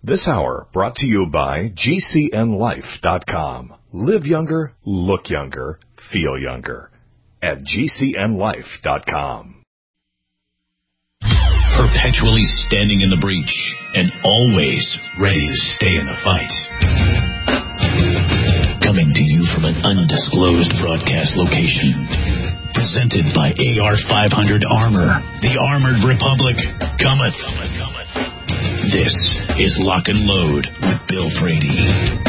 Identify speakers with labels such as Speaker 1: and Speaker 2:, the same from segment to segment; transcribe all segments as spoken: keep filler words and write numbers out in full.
Speaker 1: This hour brought to you by G C N life dot com. Live younger, look younger, feel younger at G C N life dot com.
Speaker 2: Perpetually standing in the breach and always ready to stay in the fight. Coming to you from an undisclosed broadcast location. Presented by A R five hundred Armor. The Armored Republic cometh. This is Lock and Load with Bill Frady.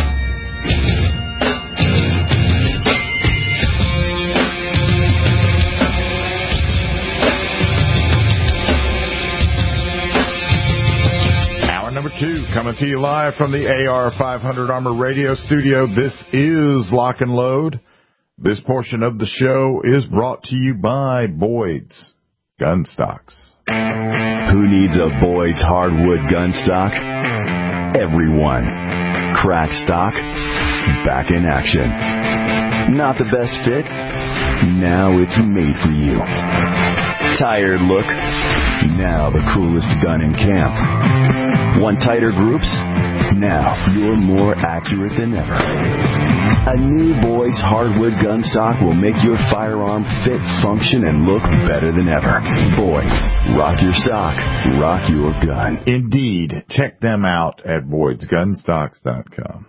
Speaker 3: Hour number two coming to you live from the A R five hundred Armor Radio Studio. This is Lock and Load. This portion of the show is brought to you by Boyd's Gun Stocks.
Speaker 4: Who needs a Boyd's hardwood gun stock? Everyone. Crack stock, back in action. Not the best fit? Now it's made for you. Tired look? Now the coolest gun in camp. Want tighter groups? Now you're more accurate than ever. A new Boyd's hardwood gun stock will make your firearm fit, function, and look better than ever. Boyd's. Rock your stock. Rock your gun.
Speaker 3: Indeed. Check them out at Boyds Gun Stocks dot com.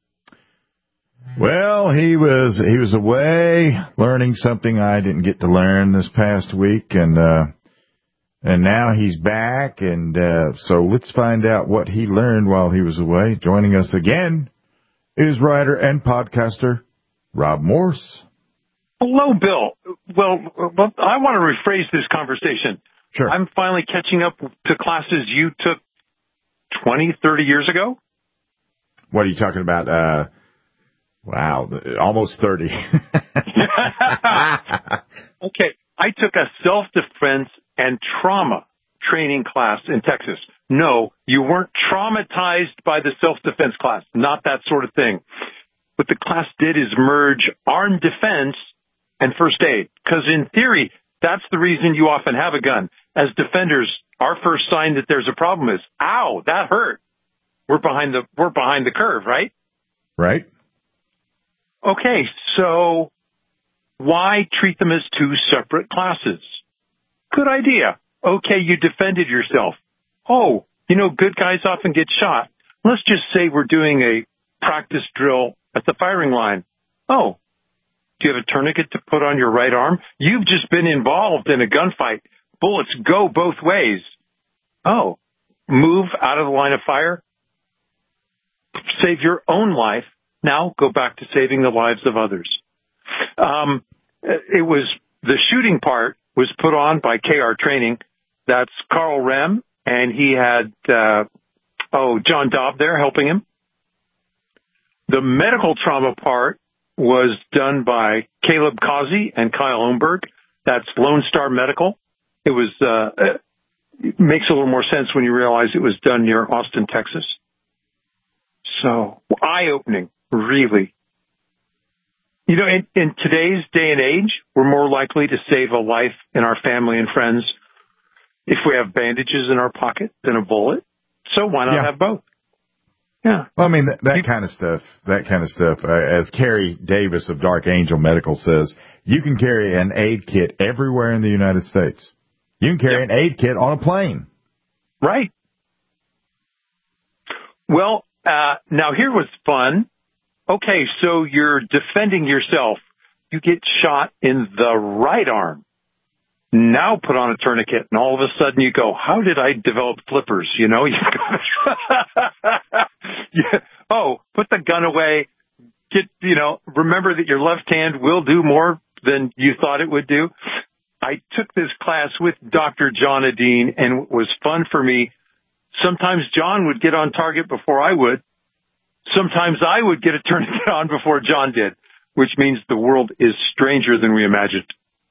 Speaker 3: Well, he was he was away learning something I didn't get to learn this past week, and uh, and now he's back, and uh, so let's find out what he learned while he was away. Joining us again is writer and podcaster Rob Morse.
Speaker 5: Hello, Bill. Well, well, I want to rephrase this conversation.
Speaker 3: Sure.
Speaker 5: I'm finally catching up to classes you took twenty, thirty years ago.
Speaker 3: What are you talking about? Uh, wow, almost thirty.
Speaker 5: Okay. I took a self-defense and trauma training class in Texas. No, you weren't traumatized by the self-defense class. Not that sort of thing. What the class did is merge armed defense and first aid. Because in theory, that's the reason you often have a gun. As defenders, our first sign that there's a problem is, ow, that hurt. We're behind the, we're behind the curve, right?
Speaker 3: Right.
Speaker 5: Okay, so why treat them as two separate classes? Good idea. Okay, you defended yourself. Oh, you know, good guys often get shot. Let's just say we're doing a practice drill at the firing line. Oh, do you have a tourniquet to put on your right arm? You've just been involved in a gunfight. Bullets go both ways. Oh, move out of the line of fire. Save your own life. Now go back to saving the lives of others. Um, it was the shooting part was put on by K R Training. That's Carl Rem, and he had, uh, oh, John Dobb there helping him. The medical trauma part was done by Caleb Causey and Kyle Ohnberg. That's Lone Star Medical. It was, uh, it makes a little more sense when you realize it was done near Austin, Texas. So, eye-opening, really. You know, in, in today's day and age, we're more likely to save a life in our family and friends if we have bandages in our pocket than a bullet. So why not
Speaker 3: Yeah.
Speaker 5: have both? Yeah.
Speaker 3: Well, I mean, that, that kind of stuff, that kind of stuff, uh, as Carrie Davis of Dark Angel Medical says, you can carry an aid kit everywhere in the United States. You can carry
Speaker 5: Yep.
Speaker 3: an aid kit on a plane.
Speaker 5: Right. Well, uh, now here was fun. Okay, so you're defending yourself. You get shot in the right arm. Now put on a tourniquet, and all of a sudden you go, how did I develop flippers? You know, you yeah. Oh, put the gun away. Get, you know, remember that your left hand will do more than you thought it would do. I took this class with Doctor John Adine, and it was fun for me. Sometimes John would get on target before I would. Sometimes I would get a tourniquet on before John did, which means the world is stranger than we imagined.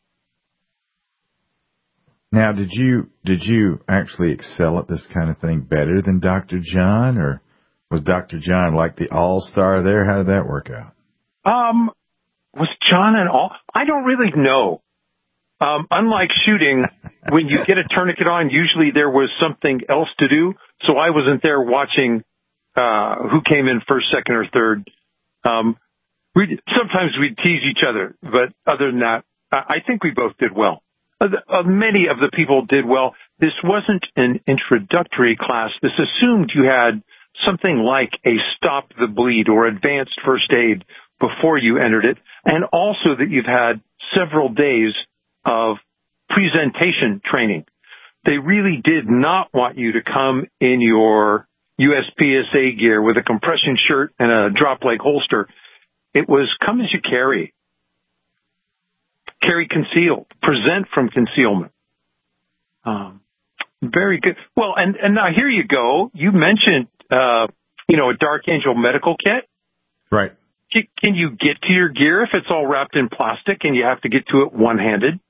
Speaker 3: Now, did you did you actually excel at this kind of thing better than Doctor John, or was Doctor John like the all-star there? How did that work out?
Speaker 5: Um, was John an all? I don't really know. Um, unlike shooting, when you get a tourniquet on, usually there was something else to do. So I wasn't there watching uh, who came in first, second, or third. Um, we sometimes we'd tease each other, but other than that, I think we both did well. Uh, the, uh, many of the people did well. This wasn't an introductory class. This assumed you had something like a stop the bleed or advanced first aid before you entered it, and also that you've had several days of presentation training. They really did not want you to come in your U S P S A gear with a compression shirt and a drop leg holster. It was come as you carry. Carry concealed. Present from concealment. Um, very good. Well, and, and now here you go. You mentioned, uh, you know, a Dark Angel medical kit.
Speaker 3: Right.
Speaker 5: Can you get to your gear if it's all wrapped in plastic and you have to get to it one-handed?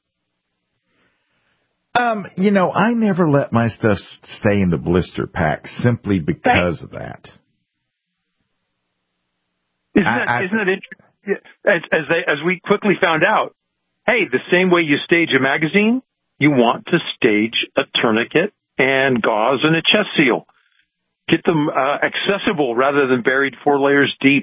Speaker 3: Um, you know, I never let my stuff stay in the blister pack simply because of that.
Speaker 5: Isn't that, I, isn't that interesting? As, as, they, as we quickly found out, hey, the same way you stage a magazine, you want to stage a tourniquet and gauze and a chest seal. Get them uh, accessible rather than buried four layers deep.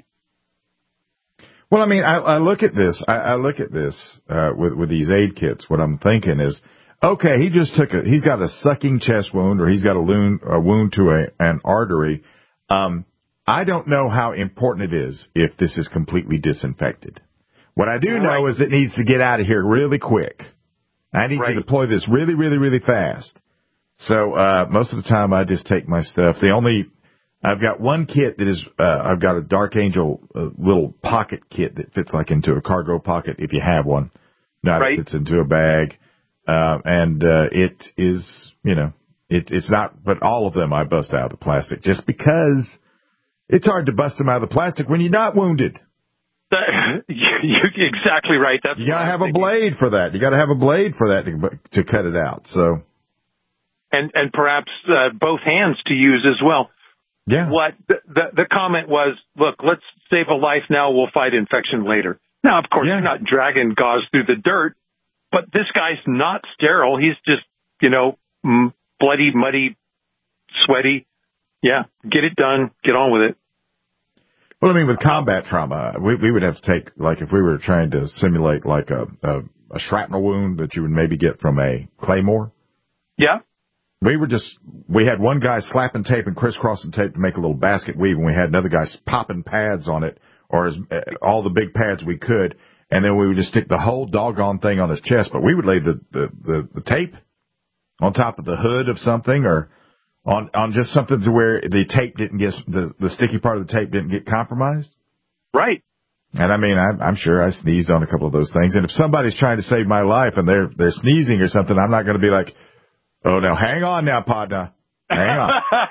Speaker 3: Well, I mean, I, I look at this. I, I look at this uh, with with these aid kits. What I'm thinking is, okay, he just took a. He's got a sucking chest wound, or he's got a wound, a wound to a an artery. Um, I don't know how important it is if this is completely disinfected. What I do right. know is it needs to get out of here really quick. I need right. to deploy this really, really, really fast. So uh, most of the time, I just take my stuff. The only I've got one kit that is, uh, I've got a Dark Angel uh, little pocket kit that fits like into a cargo pocket if you have one. Not right. it fits into a bag. Uh, and, uh, it is, you know, it, it's not, but all of them I bust out of the plastic just because it's hard to bust them out of the plastic when you're not wounded.
Speaker 5: That, you're exactly right. That's
Speaker 3: you gotta have a blade for that. You gotta have a blade for that to, to cut it out. So.
Speaker 5: And, and perhaps, uh, both hands to use as well.
Speaker 3: Yeah.
Speaker 5: What the, the the comment was, look, let's save a life now, we'll fight infection later. Now, of course, yeah. you're not dragging gauze through the dirt, but this guy's not sterile. He's just, you know, bloody, muddy, sweaty. Yeah, get it done, get on with it.
Speaker 3: Well, I mean, with combat trauma, we we would have to take, like, if we were trying to simulate, like, a, a, a shrapnel wound that you would maybe get from a claymore.
Speaker 5: Yeah.
Speaker 3: We were just, we had one guy slapping tape and crisscrossing tape to make a little basket weave, and we had another guy popping pads on it, or as, uh, all the big pads we could, and then we would just stick the whole doggone thing on his chest. But we would lay the, the, the, the tape on top of the hood of something, or on, on just something to where the tape didn't get, the, the sticky part of the tape didn't get compromised.
Speaker 5: Right.
Speaker 3: And I mean, I'm, I'm sure I sneezed on a couple of those things. And if somebody's trying to save my life and they're, they're sneezing or something, I'm not going to be like, oh, now, hang on now, partner. Hang on.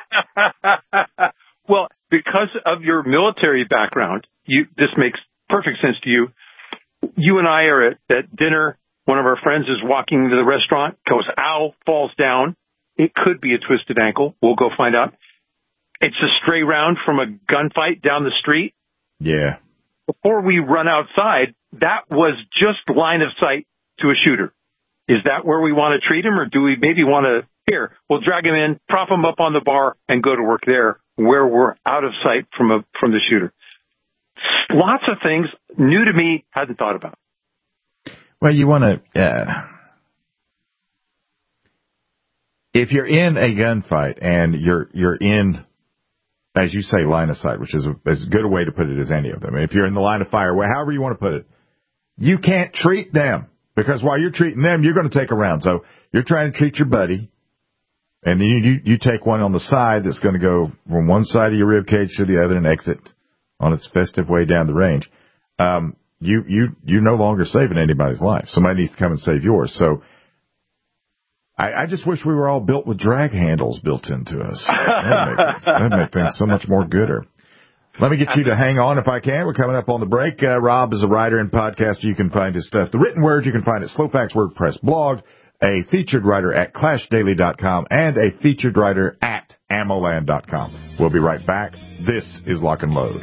Speaker 5: Well, because of your military background, you this makes perfect sense to you. You and I are at, at dinner. One of our friends is walking to the restaurant, goes, ow, falls down. It could be a twisted ankle. We'll go find out. It's a stray round from a gunfight down the street.
Speaker 3: Yeah.
Speaker 5: Before we run outside, that was just line of sight to a shooter. Is that where we want to treat him, or do we maybe want to, here, we'll drag him in, prop him up on the bar, and go to work there where we're out of sight from a from the shooter? Lots of things new to me, hadn't thought about.
Speaker 3: Well, you want to, uh, if you're in a gunfight and you're you're in, as you say, line of sight, which is a, as good a way to put it as any of them. If you're in the line of fire, however you want to put it, you can't treat them. Because while you're treating them, you're going to take a round. So you're trying to treat your buddy, and then you, you, you take one on the side that's going to go from one side of your rib cage to the other and exit on its festive way down the range. Um, you, you, you're no longer saving anybody's life. Somebody needs to come and save yours. So I, I just wish we were all built with drag handles built into us. That'd make, that'd make things so much more gooder. Let me get you to hang on if I can. We're coming up on the break. Uh, Rob is a writer and podcaster. You can find his stuff. The written word you can find at Slowfax WordPress blog, a featured writer at clash daily dot com, and a featured writer at ammoland dot com. We'll be right back. This is Lock and Load.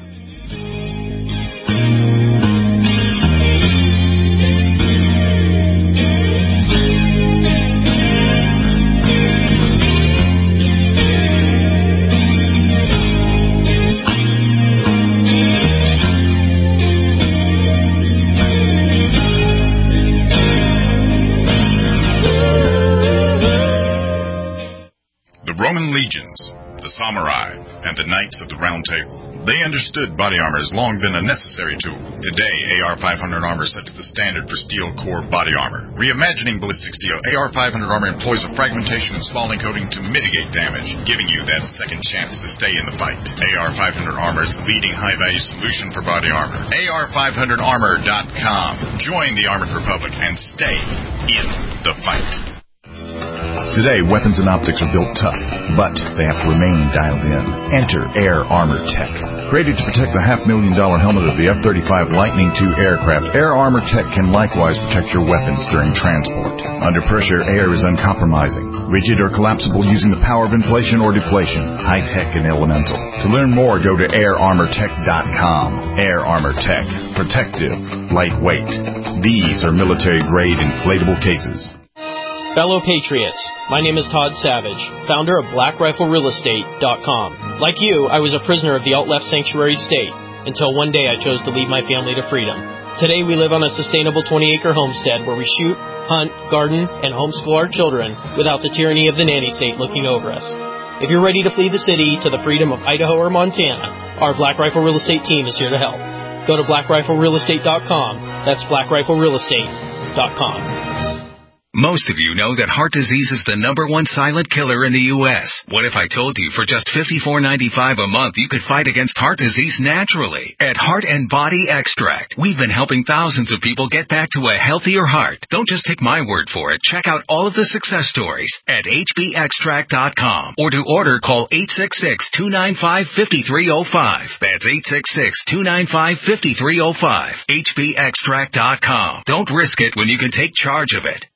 Speaker 6: samurai, and the Knights of the Round Table. They understood body armor has long been a necessary tool. Today, A R five hundred armor sets the standard for steel core body armor. Reimagining ballistic steel, A R five hundred armor employs a fragmentation and spalling coating to mitigate damage, giving you that second chance to stay in the fight. A R five hundred armor is the leading high-value solution for body armor. A R five hundred armor dot com. Join the Armored Republic and stay in the fight.
Speaker 7: Today, weapons and optics are built tough, but they have to remain dialed in. Enter Air Armor Tech. Created to protect the half-million dollar helmet of the F thirty-five Lightning two aircraft, Air Armor Tech can likewise protect your weapons during transport. Under pressure, air is uncompromising, rigid or collapsible using the power of inflation or deflation, high-tech and elemental. To learn more, go to air armor tech dot com. Air Armor Tech. Protective. Lightweight. These are military-grade inflatable cases.
Speaker 8: Fellow Patriots, my name is Todd Savage, founder of black rifle real estate dot com. Like you, I was a prisoner of the alt-left sanctuary state until one day I chose to lead my family to freedom. Today we live on a sustainable twenty-acre homestead where we shoot, hunt, garden, and homeschool our children without the tyranny of the nanny state looking over us. If you're ready to flee the city to the freedom of Idaho or Montana, our Black Rifle Real Estate team is here to help. Go to black rifle real estate dot com. That's black rifle real estate dot com.
Speaker 9: Most of you know that heart disease is the number one silent killer in the U S What if I told you for just fifty-four ninety-five a month you could fight against heart disease naturally? At Heart and Body Extract, we've been helping thousands of people get back to a healthier heart. Don't just take my word for it. Check out all of the success stories at H B extract dot com. Or to order, call eight six six, two nine five, five three zero five. That's eight six six, two nine five, five three zero five. H B extract dot com. Don't risk it when you can take charge of it.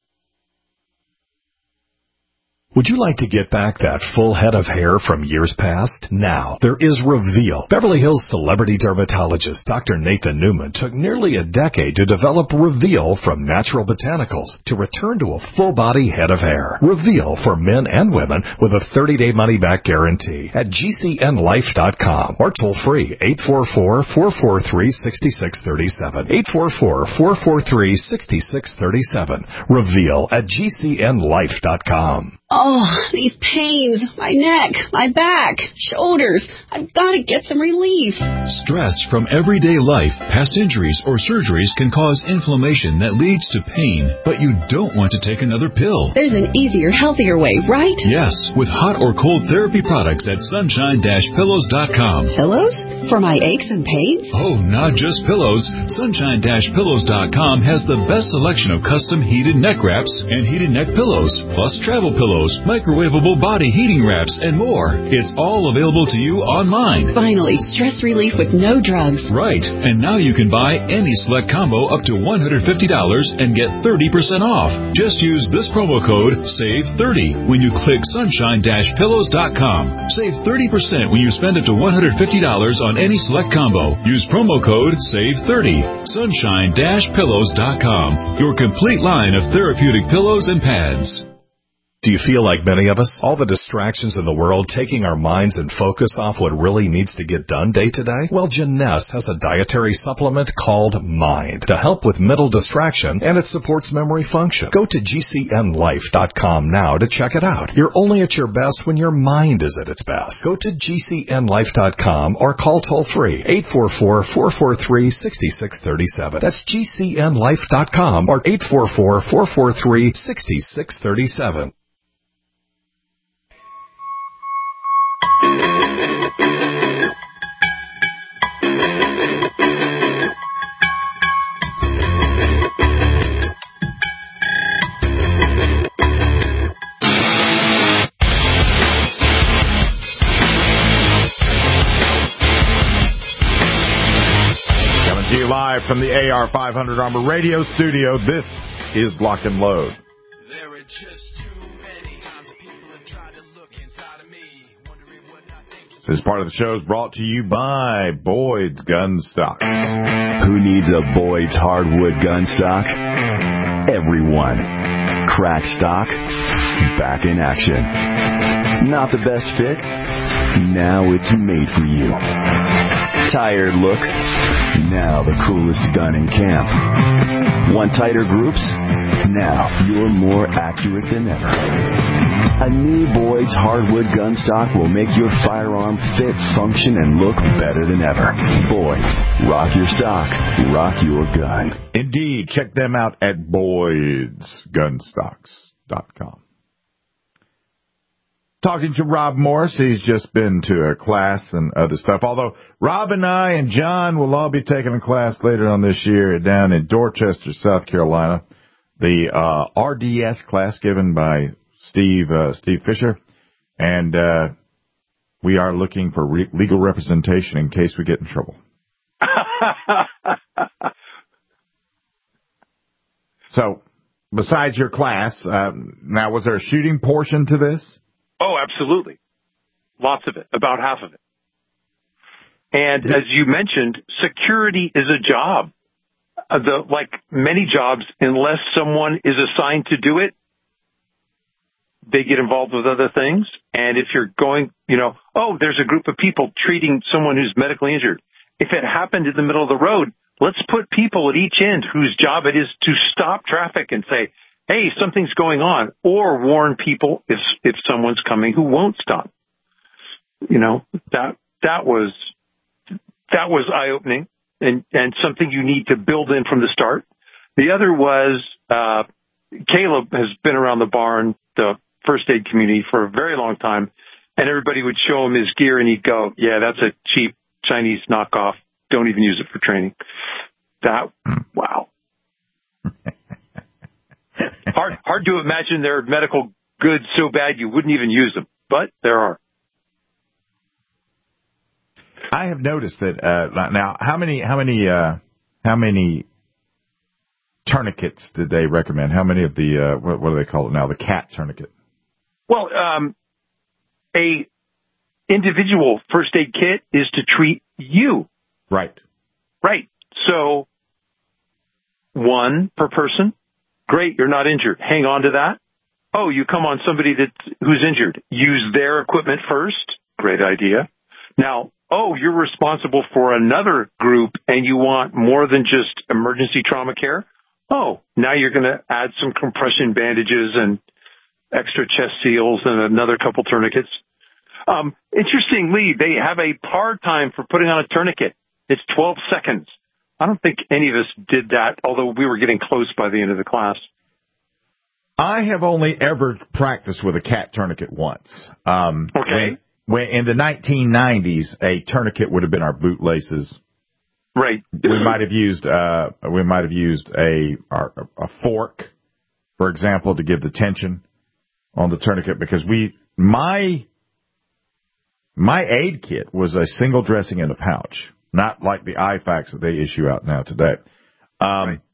Speaker 1: Would you like to get back that full head of hair from years past? Now, there is Reveal. Beverly Hills celebrity dermatologist Doctor Nathan Newman took nearly a decade to develop Reveal from natural botanicals to return to a full-body head of hair. Reveal for men and women with a thirty-day money-back guarantee at G C N life dot com or toll-free eight four four, four four three, six six three seven. eight four four, four four three, six six three seven. Reveal at G C N life dot com.
Speaker 10: Oh, these pains, my neck, my back, shoulders. I've got to get some relief.
Speaker 11: Stress from everyday life, past injuries, or surgeries can cause inflammation that leads to pain, but you don't want to take another pill.
Speaker 10: There's an easier, healthier way, right?
Speaker 11: Yes, with hot or cold therapy products at sunshine dash pillows dot com.
Speaker 10: Pillows? For my aches and pains?
Speaker 11: Oh, not just pillows. sunshine dash pillows dot com has the best selection of custom heated neck wraps and heated neck pillows, plus travel pillows, microwavable body heating wraps, and more. It's all available to you online.
Speaker 10: Finally, stress relief with no drugs.
Speaker 11: Right, and now you can buy any select combo up to one hundred fifty dollars and get thirty percent off. Just use this promo code save thirty when you click sunshine dash pillows dot com. Save thirty percent when you spend up to one hundred fifty dollars on any select combo. Use promo code save thirty. sunshine dash pillows dot com. Your complete line of therapeutic pillows and pads.
Speaker 1: Do you feel like many of us? All the distractions in the world taking our minds and focus off what really needs to get done day to day? Well, Jeunesse has a dietary supplement called Mind to help with mental distraction, and it supports memory function. Go to G C N life dot com now to check it out. You're only at your best when your mind is at its best. Go to G C N life dot com or call toll-free eight four four, four four three, six six three seven. That's G C N life dot com or eight four four, four four three, six six three seven.
Speaker 3: Coming to you live from the A R five hundred Armor Radio Studio, this is Lock and Load.
Speaker 12: There are just too many times people have tried to look inside of me, wondering what I think.
Speaker 3: This part of the show is brought to you by Boyd's Gun Stock.
Speaker 4: Who needs a Boyd's hardwood gun stock? Everyone. Crack stock, back in action. Not the best fit? Now it's made for you. Tired look? Now the coolest gun in camp. Want tighter groups? Now you're more accurate than ever. A new Boyd's hardwood gun stock will make your firearm fit, function, and look better than ever. Boyd's. Rock your stock. Rock your gun.
Speaker 3: Indeed. Check them out at boyds gun stocks dot com. Talking to Rob Morris. He's just been to a class and other stuff. Although Rob and I and John will all be taking a class later on this year down in Dorchester, South Carolina. The uh, R D S class given by Steve uh, Steve Fisher. And uh, we are looking for re- legal representation in case we get in trouble. So, besides your class, uh, now was there a shooting portion to this?
Speaker 5: Oh, absolutely. Lots of it, about half of it. And as you mentioned, security is a job. Uh, the, like many jobs, unless someone is assigned to do it, they get involved with other things. And if you're going, you know, oh, there's a group of people treating someone who's medically injured. If it happened in the middle of the road, let's put people at each end whose job it is to stop traffic and say, hey, something's going on, or warn people if if someone's coming who won't stop. You know, that that was that was eye-opening and, and something you need to build in from the start. The other was uh, Caleb has been around the barn, the first aid community, for a very long time, and everybody would show him his gear, and he'd go, yeah, that's a cheap Chinese knockoff. Don't even use it for training. That, wow. Hard, hard to imagine there are medical goods so bad you wouldn't even use them, but there are.
Speaker 3: I have noticed that uh, now. How many? How many? Uh, how many tourniquets did they recommend? How many of the uh, what, what do they call it now? The cat tourniquet.
Speaker 5: Well, um, a individual first aid kit is to treat you.
Speaker 3: Right.
Speaker 5: Right. So one per person. Great, you're not injured. Hang on to that. Oh, you come on somebody that who's injured. Use their equipment first. Great idea. Now, oh, you're responsible for another group and you want more than just emergency trauma care. Oh, now you're going to add some compression bandages and extra chest seals and another couple tourniquets. Um, interestingly, they have a par time for putting on a tourniquet. It's twelve seconds. I don't think any of us did that, although we were getting close by the end of the class.
Speaker 3: I have only ever practiced with a cat tourniquet once. Um,
Speaker 5: okay.
Speaker 3: When, when in the nineteen nineties, a tourniquet would have been our boot laces.
Speaker 5: Right.
Speaker 3: We might have used uh, we might have used a our, a fork, for example, to give the tension on the tourniquet, because we my my aid kit was a single dressing in a pouch. Not like the I FACs that they issue out now today. Um,
Speaker 5: right.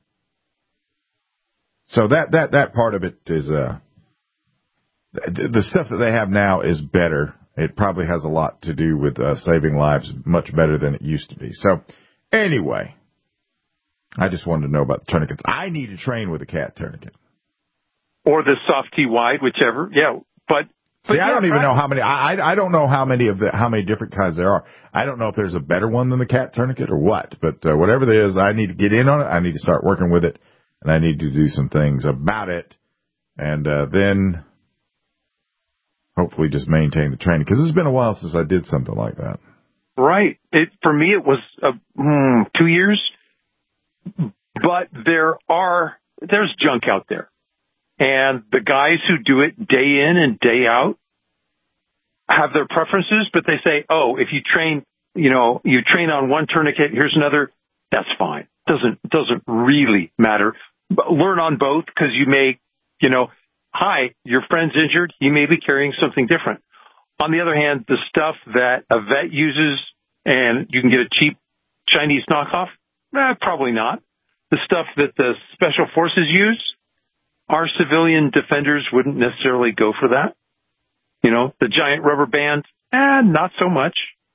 Speaker 3: So that, that, that part of it is, uh, the stuff that they have now is better. It probably has a lot to do with uh, saving lives, much better than it used to be. So anyway, I just wanted to know about the tourniquets. I need to train with a cat tourniquet.
Speaker 5: Or the soft T wide, whichever. Yeah. But,
Speaker 3: See, I don't even know how many. I I don't know how many of the how many different kinds there are. I don't know if there's a better one than the cat tourniquet or what. But uh, whatever it is, I need to get in on it. I need to start working with it, and I need to do some things about it, and uh, then hopefully just maintain the training, because it's been a while since I did something like that.
Speaker 5: Right. It for me it was uh, mm, two years, but there are there's junk out there. And the guys who do it day in and day out have their preferences, but they say, oh, if you train, you know, you train on one tourniquet, here's another, that's fine. Doesn't, doesn't really matter. But learn on both, because you may, you know, hi, your friend's injured. He may be carrying something different. On the other hand, the stuff that a vet uses and you can get a cheap Chinese knockoff, eh, probably not. The stuff that the special forces use, our civilian defenders wouldn't necessarily go for that. You know, the giant rubber band, eh, not so much.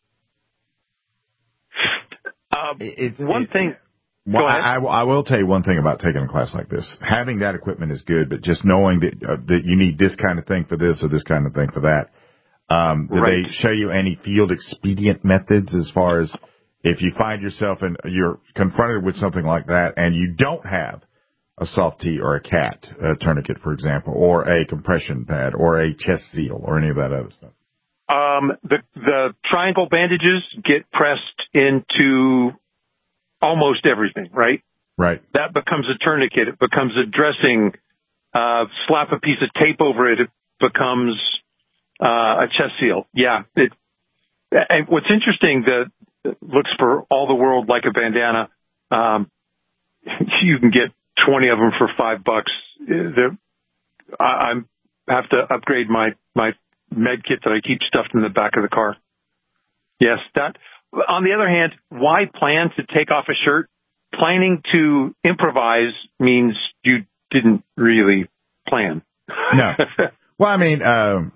Speaker 5: Uh,
Speaker 3: it's,
Speaker 5: one
Speaker 3: it,
Speaker 5: thing.
Speaker 3: Well,
Speaker 5: go ahead.
Speaker 3: I, I will tell you one thing about taking a class like this. Having that equipment is good, but just knowing that uh, that you need this kind of thing for this or this kind of thing for that. Um, did
Speaker 5: right.
Speaker 3: they show you any field expedient methods as far as if you find yourself and you're confronted with something like that and you don't have a soft T or a cat a tourniquet, for example, or a compression pad or a chest seal or any of that other stuff?
Speaker 5: Um, the, the triangle bandages get pressed into almost everything, right?
Speaker 3: Right.
Speaker 5: That becomes a tourniquet. It becomes a dressing. Uh, slap a piece of tape over it. It becomes uh, a chest seal. Yeah. It, and what's interesting, the looks for all the world like a bandana. Um, you can get twenty of them for five bucks. They're, I, I have to upgrade my, my med kit that I keep stuffed in the back of the car. Yes, that. On the other hand, why plan to take off a shirt? Planning to improvise means you didn't really plan.
Speaker 3: No. Well, I mean, um,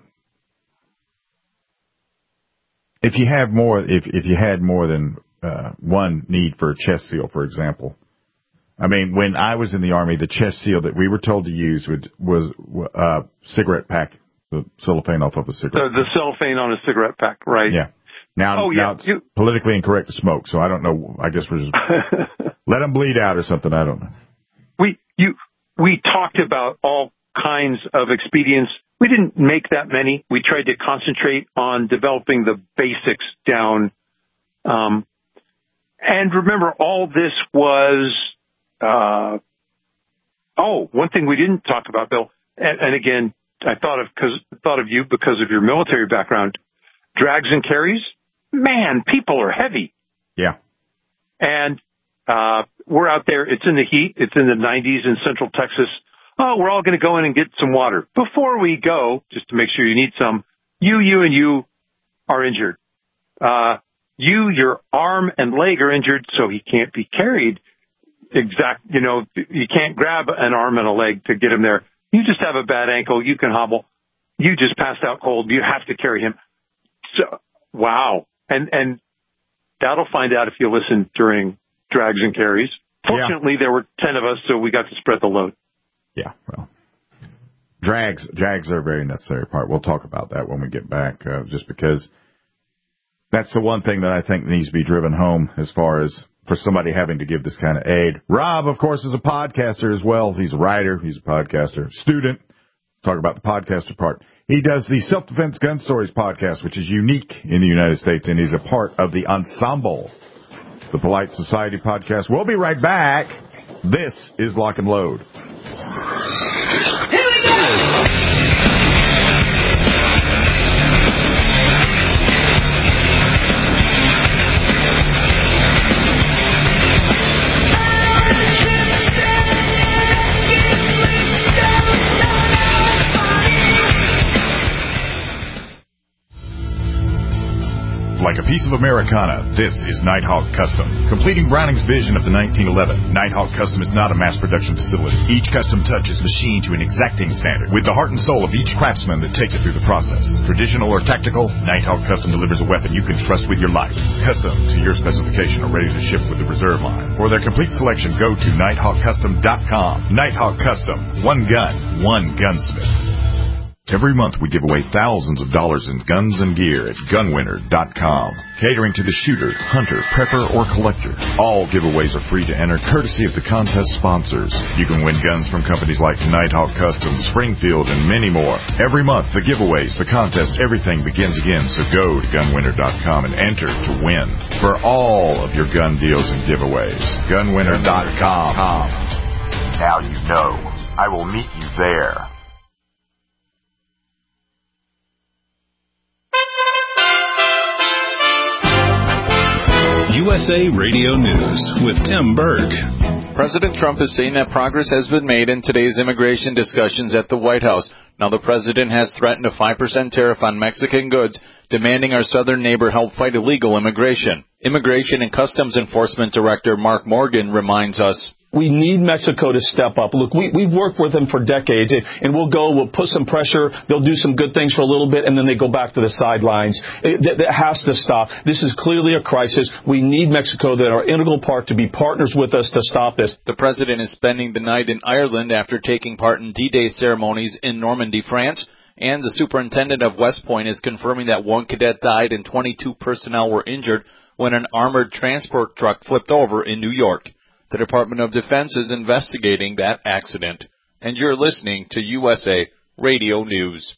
Speaker 3: if you have more, if if you had more than uh, one need for a chest seal, for example. I mean, when I was in the Army, the chest seal that we were told to use would, was uh, cigarette pack, the cellophane off of a cigarette.
Speaker 5: The, the cellophane on a cigarette pack, right?
Speaker 3: Yeah. Now,
Speaker 5: oh, yeah.
Speaker 3: now it's you, politically incorrect to smoke, so I don't know. I guess we're just let them bleed out or something. I don't know.
Speaker 5: We you we talked about all kinds of expedients. We didn't make that many. We tried to concentrate on developing the basics down. Um, and remember, all this was. Uh, oh, one thing we didn't talk about, Bill, and, and again, I thought of because thought of you because of your military background. Drags and carries, man, people are heavy.
Speaker 3: Yeah,
Speaker 5: and uh, we're out there. It's in the heat. It's in the nineties in Central Texas. Oh, we're all going to go in and get some water before we go, just to make sure you need some. You, you, and you are injured. Uh, you, your arm and leg are injured, so he can't be carried. Exact, you know, you can't grab an arm and a leg to get him there. You just have a bad ankle. You can hobble. You just passed out cold. You have to carry him. So, wow. And, and that'll find out if you listen during drags and carries. Fortunately, yeah. There were ten of us, so we got to spread the load.
Speaker 3: Yeah. Well, drags, drags are a very necessary part. We'll talk about that when we get back, uh, just because that's the one thing that I think needs to be driven home as far as for somebody having to give this kind of aid. Rob, of course, is a podcaster as well. He's a writer. He's a podcaster. Student. Talk about the podcaster part. He does the Self-Defense Gun Stories podcast, which is unique in the United States, and he's a part of the Ensemble, the Polite Society podcast. We'll be right back. This is Lock and Load.
Speaker 7: Like a piece of Americana, this is Nighthawk Custom. Completing Browning's vision of the nineteen eleven, Nighthawk Custom is not a mass production facility. Each custom touch is machined to an exacting standard, with the heart and soul of each craftsman that takes it through the process. Traditional or tactical, Nighthawk Custom delivers a weapon you can trust with your life. Custom to your specification or ready to ship with the reserve line. For their complete selection, go to nighthawk custom dot com. Nighthawk Custom. One gun, one gunsmith. Every month we give away thousands of dollars in guns and gear at gun winner dot com. Catering to the shooter, hunter, prepper, or collector. All giveaways are free to enter, courtesy of the contest sponsors. You can win guns from companies like Nighthawk Custom, Springfield, and many more. Every month, the giveaways, the contests, everything begins again. So go to gun winner dot com and enter to win for all of your gun deals and giveaways. gun winner dot com. Now you know. I will meet you there.
Speaker 11: U S A Radio News with Tim Berg.
Speaker 13: President Trump is saying that progress has been made in today's immigration discussions at the White House. Now the president has threatened a five percent tariff on Mexican goods, demanding our southern neighbor help fight illegal immigration. Immigration and Customs Enforcement Director Mark Morgan reminds us,
Speaker 14: we need Mexico to step up. Look, we, we've worked with them for decades, and we'll go, we'll put some pressure, they'll do some good things for a little bit, and then they go back to the sidelines. It, that, that has to stop. This is clearly a crisis. We need Mexico, that are integral part, to be partners with us to stop this.
Speaker 13: The president is spending the night in Ireland after taking part in D-Day ceremonies in Normandy, France. And the superintendent of West Point is confirming that one cadet died and twenty-two personnel were injured when an armored transport truck flipped over in New York. The Department of Defense is investigating that accident. And you're listening to U S A Radio News.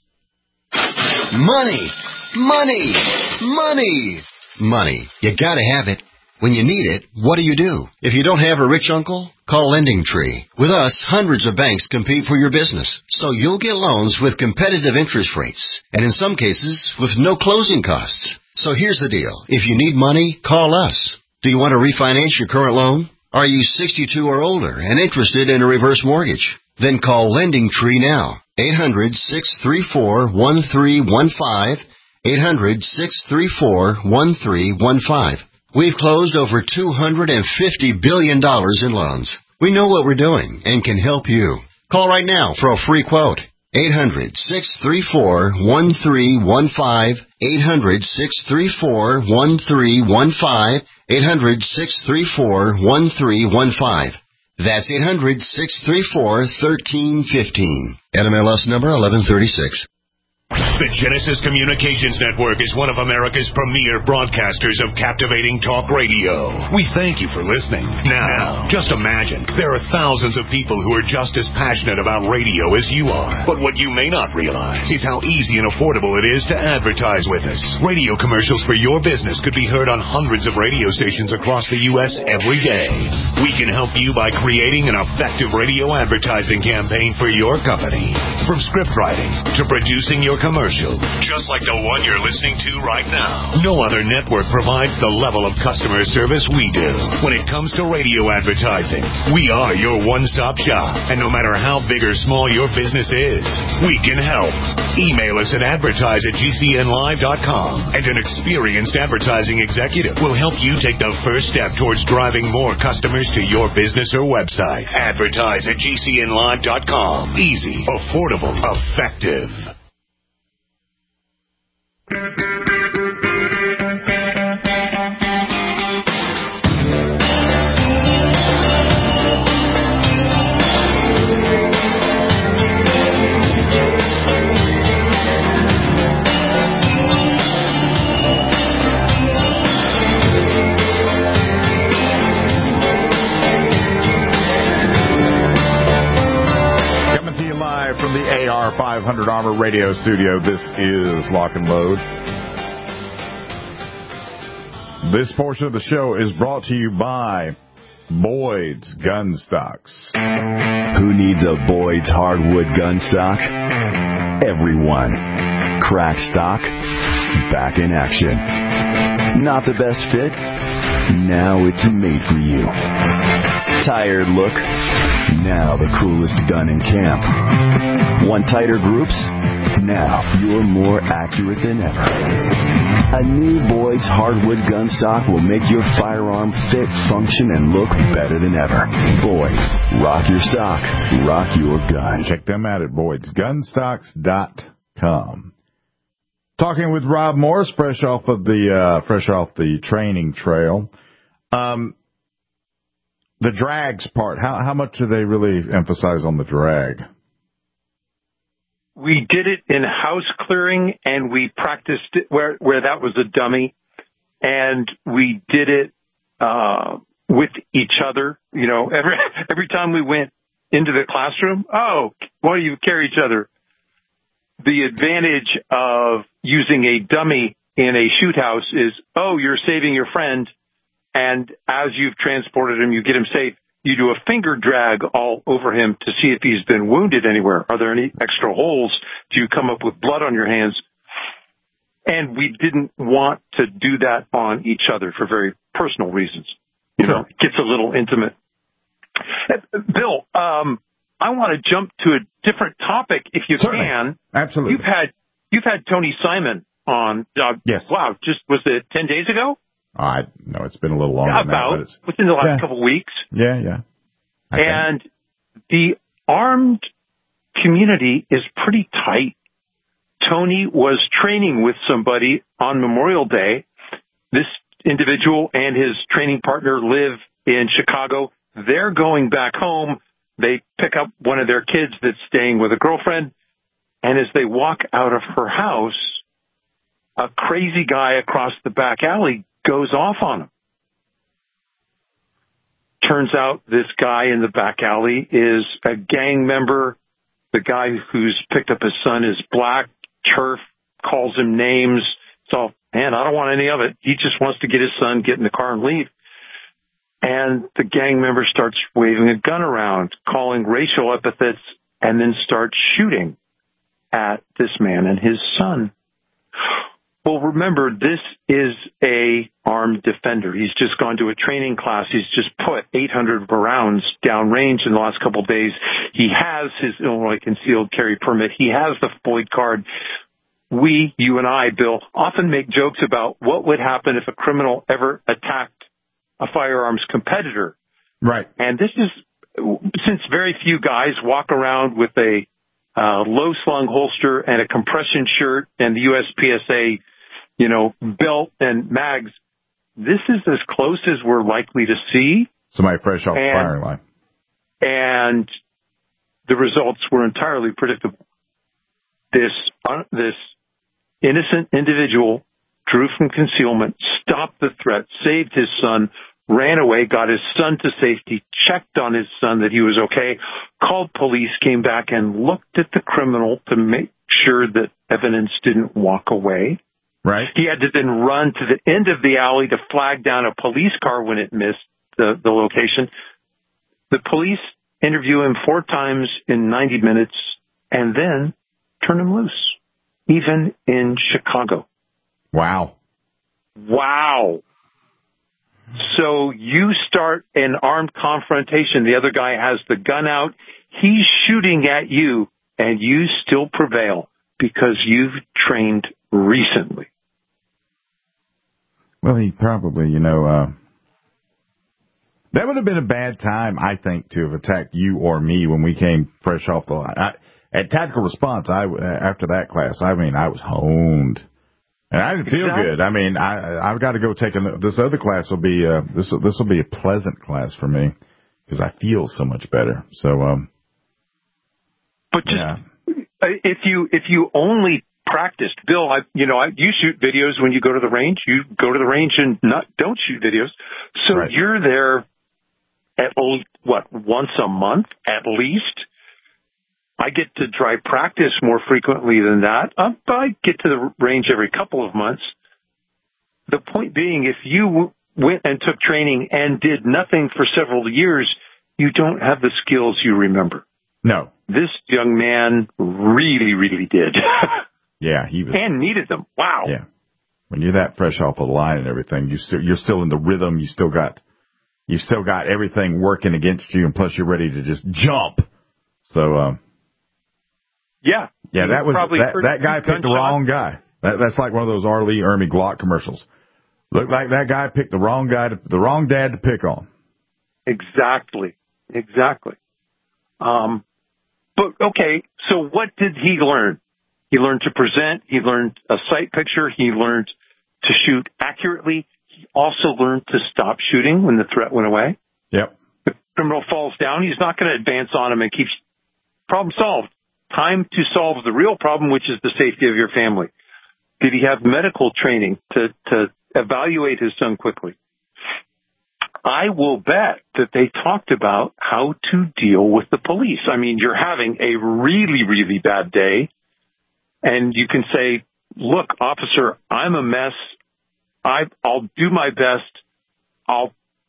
Speaker 15: Money! Money! Money! Money. You gotta have it. When you need it, what do you do? If you don't have a rich uncle, call Lending Tree. With us, hundreds of banks compete for your business, so you'll get loans with competitive interest rates, and in some cases, with no closing costs. So here's the deal. If you need money, call us. Do you want to refinance your current loan? Are you sixty-two or older and interested in a reverse mortgage? Then call Lending Tree now. eight hundred, six three four, one three one five. eight hundred, six three four, one three one five. We've closed over two hundred fifty billion dollars in loans. We know what we're doing and can help you. Call right now for a free quote. eight hundred, six three four, one three one five. eight hundred, six three four, one three one five. eight hundred, six three four, one three one five. That's eight hundred, six three four, one three one five. N M L S number eleven thirty-six.
Speaker 16: The Genesis Communications Network is one of America's premier broadcasters of captivating talk radio. We thank you for listening. Now, just imagine, there are thousands of people who are just as passionate about radio as you are. But what you may not realize is how easy and affordable it is to advertise with us. Radio commercials for your business could be heard on hundreds of radio stations across the U S every day. We can help you by creating an effective radio advertising campaign for your company. From script writing to producing your commercial, just like the one you're listening to right now. No other network provides the level of customer service we do. When it comes to radio advertising, we are your one-stop shop. And no matter how big or small your business is, we can help. Email us at advertise at g c n live dot com, and an experienced advertising executive will help you take the first step towards driving more customers to your business or website. Advertise at g c n live dot com. Easy, affordable, effective.
Speaker 3: Coming to you live from the A R five hundred Armor Radio Studio, this is Lock and Load. This portion of the show is brought to you by Boyd's Gun Stocks.
Speaker 4: Who needs a Boyd's hardwood gun stock? Everyone. Crack stock, back in action. Not the best fit? Now it's made for you. Tired look? Now the coolest gun in camp. Want tighter groups? Now you're more accurate than ever. A new Boyd's hardwood gun stock will make your firearm fit, function, and look better than ever. Boyd's, rock your stock, rock your gun.
Speaker 3: Check them out at boyds gun stocks dot com. Talking with Rob Morris, fresh off of the uh, fresh off the training trail. Um, the drags part. How how much do they really emphasize on the drag?
Speaker 5: We did it in house clearing, and we practiced it where, where that was a dummy, and we did it uh, with each other. You know, every every time we went into the classroom, oh, why do you carry each other? The advantage of using a dummy in a shoot house is, oh, you're saving your friend, and as you've transported him, you get him safe. You do a finger drag all over him to see if he's been wounded anywhere. Are there any extra holes? Do you come up with blood on your hands? And we didn't want to do that on each other for very personal reasons. You know, it gets a little intimate. Bill, um, I want to jump to a different topic if you
Speaker 3: Certainly.
Speaker 5: can.
Speaker 3: Absolutely.
Speaker 5: You've had you've had Tony Simon on. Uh,
Speaker 3: yes.
Speaker 5: Wow. Just was it ten days ago?
Speaker 3: I know it's been a little longer
Speaker 5: About
Speaker 3: than that, but it's,
Speaker 5: within the last
Speaker 3: yeah.
Speaker 5: couple of weeks.
Speaker 3: Yeah, yeah. Okay.
Speaker 5: And the armed community is pretty tight. Tony was training with somebody on Memorial Day. This individual and his training partner live in Chicago. They're going back home. They pick up one of their kids that's staying with a girlfriend. And as they walk out of her house, a crazy guy across the back alley goes off on him. Turns out this guy in the back alley is a gang member. The guy who's picked up his son is black. Turf calls him names. So, man, I don't want any of it. He just wants to get his son, get in the car and leave. And the gang member starts waving a gun around, calling racial epithets, and then starts shooting at this man and his son. Well, remember, this is a armed defender. He's just gone to a training class. He's just put eight hundred rounds downrange in the last couple of days. He has his Illinois concealed carry permit. He has the Floyd card. We, you and I, Bill, often make jokes about what would happen if a criminal ever attacked a firearms competitor.
Speaker 3: Right.
Speaker 5: And this is, since very few guys walk around with a uh, low-slung holster and a compression shirt and the U S P S A, you know, belt and mags, this is as close as we're likely to see.
Speaker 3: Somebody fresh off
Speaker 5: and,
Speaker 3: the firing line.
Speaker 5: And the results were entirely predictable. This, uh, this innocent individual drew from concealment, stopped the threat, saved his son, ran away, got his son to safety, checked on his son that he was okay, called police, came back and looked at the criminal to make sure that evidence didn't walk away.
Speaker 3: Right.
Speaker 5: He had to then run to the end of the alley to flag down a police car when it missed the, the location. The police interview him four times in ninety minutes and then turn him loose, even in Chicago.
Speaker 3: Wow.
Speaker 5: Wow. So you start an armed confrontation. The other guy has the gun out. He's shooting at you, and you still prevail because you've trained recently.
Speaker 3: Well, he probably, you know, uh, that would have been a bad time, I think, to have attacked you or me when we came fresh off the line. I, at Tactical Response, I, after that class, I mean, I was honed. And I didn't feel
Speaker 5: exactly.
Speaker 3: good. I mean, I, I've got to go take a, this other class will be, uh, this, this will be a pleasant class for me because I feel so much better. So, um,
Speaker 5: but just,
Speaker 3: yeah.
Speaker 5: if you, if you only practiced, Bill, I, you know, I, you shoot videos when you go to the range, you go to the range and not, don't shoot videos. So
Speaker 3: right.
Speaker 5: You're there at least, what, once a month at least. I get to try practice more frequently than that. Um, I get to the range every couple of months. The point being, if you w- went and took training and did nothing for several years, you don't have the skills you remember.
Speaker 3: No.
Speaker 5: This young man really, really did.
Speaker 3: Yeah, he was.
Speaker 5: And needed them. Wow.
Speaker 3: Yeah. When you're that fresh off the line and everything, you still, you're still in the rhythm. You still got, you still got everything working against you, and plus you're ready to just jump. So, um,
Speaker 5: Yeah.
Speaker 3: Yeah, that was that, that guy picked the wrong guy. That, that's like one of those R. Lee Ermey Glock commercials. Looked like that guy picked the wrong guy, to, the wrong dad to pick on.
Speaker 5: Exactly. Exactly. Um, but okay, so what did he learn? He learned to present. He learned a sight picture. He learned to shoot accurately. He also learned to stop shooting when the threat went away.
Speaker 3: Yep.
Speaker 5: If the criminal falls down, he's not going to advance on him and keep problem solved. Time to solve the real problem, which is the safety of your family. Did he have medical training to, to evaluate his son quickly? I will bet that they talked about how to deal with the police. I mean, you're having a really, really bad day, and you can say, look, officer, I'm a mess. I, I'll do my best. I'll,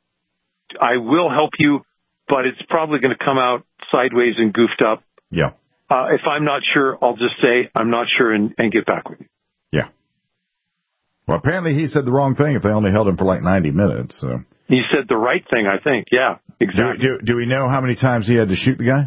Speaker 5: I will help you, but it's probably going to come out sideways and goofed up.
Speaker 3: Yeah.
Speaker 5: Uh, if I'm not sure, I'll just say I'm not sure and, and get back with you.
Speaker 3: Yeah. Well, apparently he said the wrong thing if they only held him for like ninety minutes. So.
Speaker 5: He said the right thing, I think. Yeah, exactly.
Speaker 3: Do, do, do we know how many times he had to shoot the guy?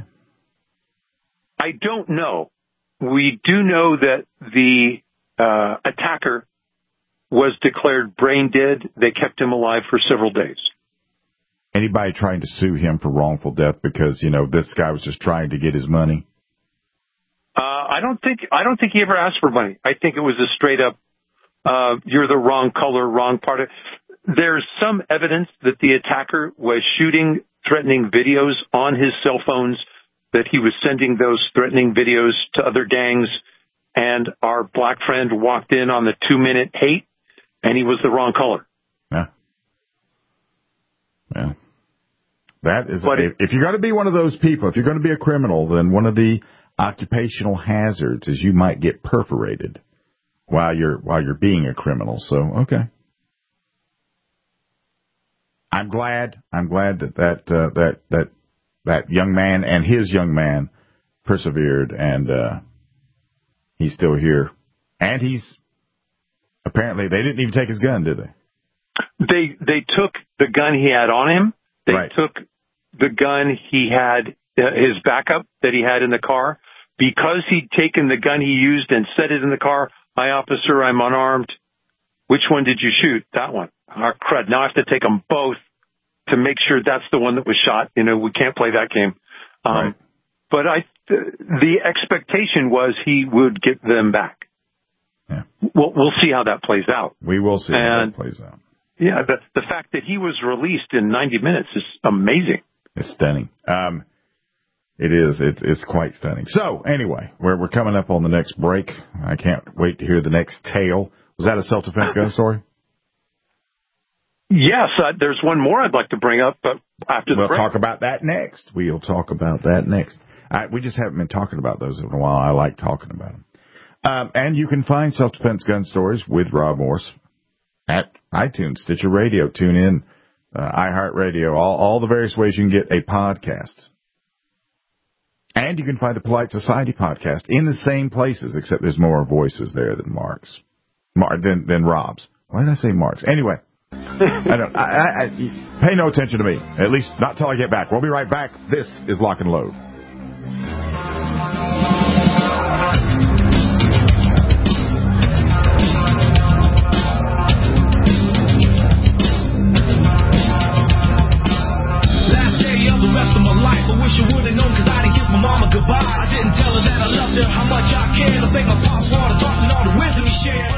Speaker 5: I don't know. We do know that the uh, attacker was declared brain dead. They kept him alive for several days.
Speaker 3: Anybody trying to sue him for wrongful death because, you know, this guy was just trying to get his money?
Speaker 5: Uh, I don't think I don't think he ever asked for money. I think it was a straight up, uh, you're the wrong color, wrong part of. There's some evidence that the attacker was shooting threatening videos on his cell phones that he was sending those threatening videos to other gangs, and our black friend walked in on the two-minute hate, and he was the wrong color.
Speaker 3: Yeah. Yeah. That is, if, if you're going to be one of those people, if you're going to be a criminal, then one of the occupational hazards is you might get perforated while you're while you're being a criminal. So, okay. I'm glad. I'm glad that that uh, that that that young man and his young man persevered, and uh, he's still here. And he's apparently they didn't even take his gun, did they?
Speaker 5: They they took the gun he had on him. They
Speaker 3: right.
Speaker 5: took the gun he had, uh, his backup that he had in the car. Because he'd taken the gun he used and set it in the car, hi, officer, I'm unarmed. Which one did you shoot? That one. Our crud. Now I have to take them both to make sure that's the one that was shot. You know, we can't play that game. Um, right. But I, the expectation was he would get them back.
Speaker 3: Yeah.
Speaker 5: We'll, we'll see how that plays out.
Speaker 3: We will see
Speaker 5: and,
Speaker 3: how that plays out.
Speaker 5: Yeah, the, the fact that he was released in ninety minutes is amazing.
Speaker 3: It's stunning. Um, it is. It's, it's quite stunning. So, anyway, we're, we're coming up on the next break. I can't wait to hear the next tale. Was that a self-defense gun story?
Speaker 5: Yes, uh, there's one more I'd like to bring up, but after the
Speaker 3: we'll
Speaker 5: break.
Speaker 3: We'll talk about that next. We'll talk about that next. I, we just haven't been talking about those in a while. I like talking about them. Um, and you can find Self-Defense Gun Stories with Rob Morse at iTunes, Stitcher Radio, TuneIn, uh, iHeartRadio, all, all the various ways you can get a podcast. And you can find the Polite Society podcast in the same places, except there's more voices there than Mark's, Mar- than, than Rob's. Why did I say Mark's? Anyway, I don't. I, I, I, pay no attention to me, at least not till I get back. We'll be right back. This is Lock and Load.
Speaker 12: I didn't tell her that I loved her, how much I cared. I think my pops wanted to talk and all the wisdom he shared.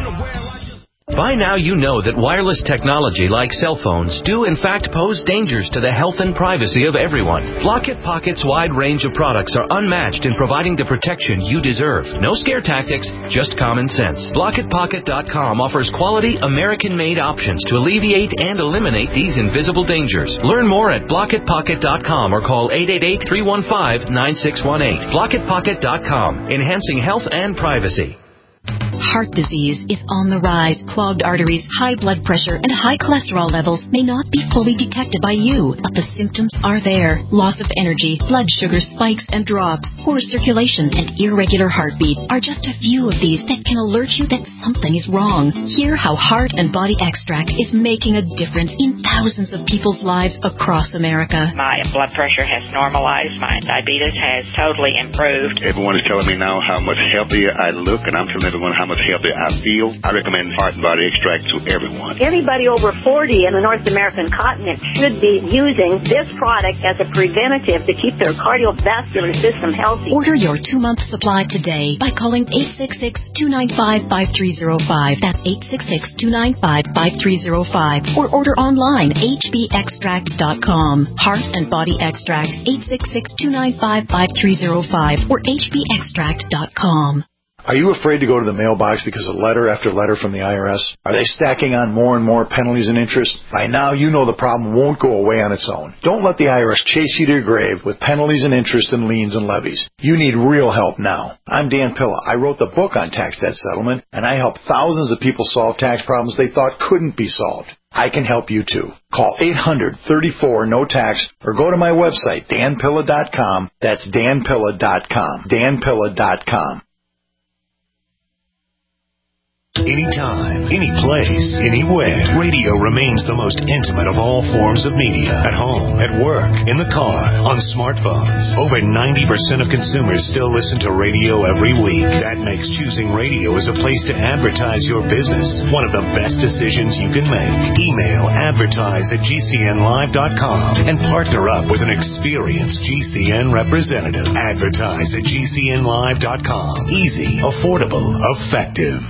Speaker 17: By now you know that wireless technology like cell phones do in fact pose dangers to the health and privacy of everyone. Block-It Pocket's wide range of products are unmatched in providing the protection you deserve. No scare tactics, just common sense. Block It Pocket dot com offers quality American-made options to alleviate and eliminate these invisible dangers. Learn more at Block It Pocket dot com or call eight eight eight, three one five, nine six one eight. Block It Pocket dot com, enhancing health and privacy.
Speaker 18: Heart disease is on the rise. Clogged arteries, high blood pressure, and high cholesterol levels may not be fully detected by you, but the symptoms are there. Loss of energy, blood sugar spikes and drops, poor circulation, and irregular heartbeat are just a few of these that can alert you that something is wrong. Hear how Heart and Body Extract is making a difference in thousands of people's lives across America.
Speaker 19: My blood pressure has normalized. My diabetes has totally improved.
Speaker 20: Everyone is telling me now how much healthier I look, and I'm telling everyone how much healthier I feel. I recommend Heart and Body Extract to everyone.
Speaker 21: Everybody over forty in the North American continent should be using this product as a preventative to keep their cardiovascular system healthy.
Speaker 18: Order your two-month supply today by calling eight six six, two nine five, five three zero five. That's eight six six, two nine five, five three zero five. Or order online, H B extract dot com. Heart and Body Extract, eight six six, two nine five, five three zero five or H B extract dot com.
Speaker 22: Are you afraid to go to the mailbox because of letter after letter from the I R S? Are they stacking on more and more penalties and interest? By now, you know the problem won't go away on its own. Don't let the I R S chase you to your grave with penalties and interest and liens and levies. You need real help now. I'm Dan Pilla. I wrote the book on tax debt settlement, and I help thousands of people solve tax problems they thought couldn't be solved. I can help you too. Call eight hundred, thirty-four, no tax or go to my website, dan pilla dot com. That's dan pilla dot com. dan pilla dot com.
Speaker 16: Anytime, any place, anywhere. Radio remains the most intimate of all forms of media. At home, at work, in the car, on smartphones. Over ninety percent of consumers still listen to radio every week. That makes choosing radio as a place to advertise your business one of the best decisions you can make. Email advertise at g c n live dot com and partner up with an experienced G C N representative. Advertise at g c n live dot com. Easy, affordable, effective.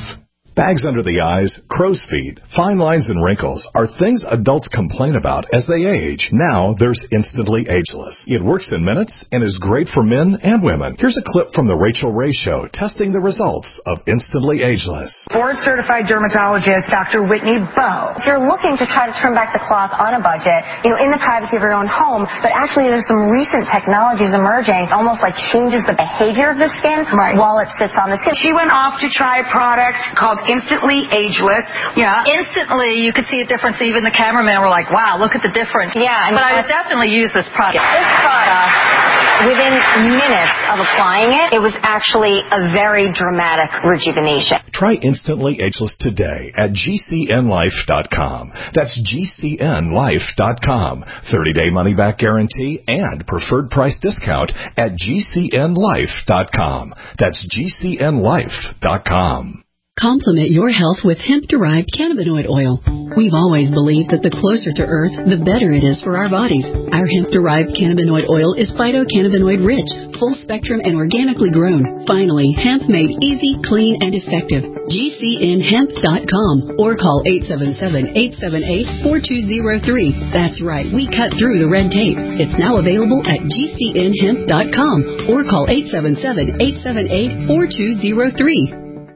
Speaker 1: Bags under the eyes, crow's feet, fine lines, and wrinkles are things adults complain about as they age. Now there's Instantly Ageless. It works in minutes and is great for men and women. Here's a clip from The Rachel Ray Show testing the results of Instantly Ageless.
Speaker 2: Board-certified dermatologist Doctor Whitney Bowe.
Speaker 6: If you're looking to try to turn back the clock on a budget, you know, in the privacy of your own home, but actually there's some recent technologies emerging, almost like changes the behavior of the skin right. while it sits on the skin.
Speaker 2: She went off to try a product called Instantly Ageless.
Speaker 23: Yeah, instantly you could see a difference. Even the cameramen were like, wow, look at the difference.
Speaker 6: Yeah.
Speaker 23: But I would definitely use this product.
Speaker 6: This product, within minutes of applying it, it was actually a very dramatic rejuvenation.
Speaker 1: Try Instantly Ageless today at G C N life dot com. That's G C N life dot com. thirty-day money-back guarantee and preferred price discount at G C N life dot com. That's G C N life dot com.
Speaker 18: Complement your health with hemp-derived cannabinoid oil. We've always believed that the closer to Earth, the better it is for our bodies. Our hemp-derived cannabinoid oil is phytocannabinoid-rich, full-spectrum, and organically grown. Finally, hemp made easy, clean, and effective. G C N hemp dot com or call eight seven seven, eight seven eight, four two zero three. That's right, we cut through the red tape. It's now available at G C N hemp dot com or call eight seven seven, eight seven eight, four two zero three.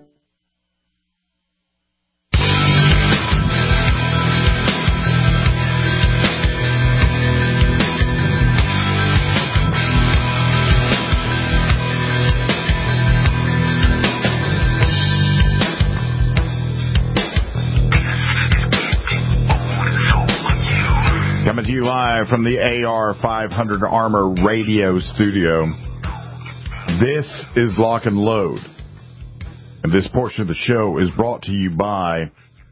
Speaker 3: Coming to you live from the A R five hundred Armor Radio Studio. This is Lock and Load. And this portion of the show is brought to you by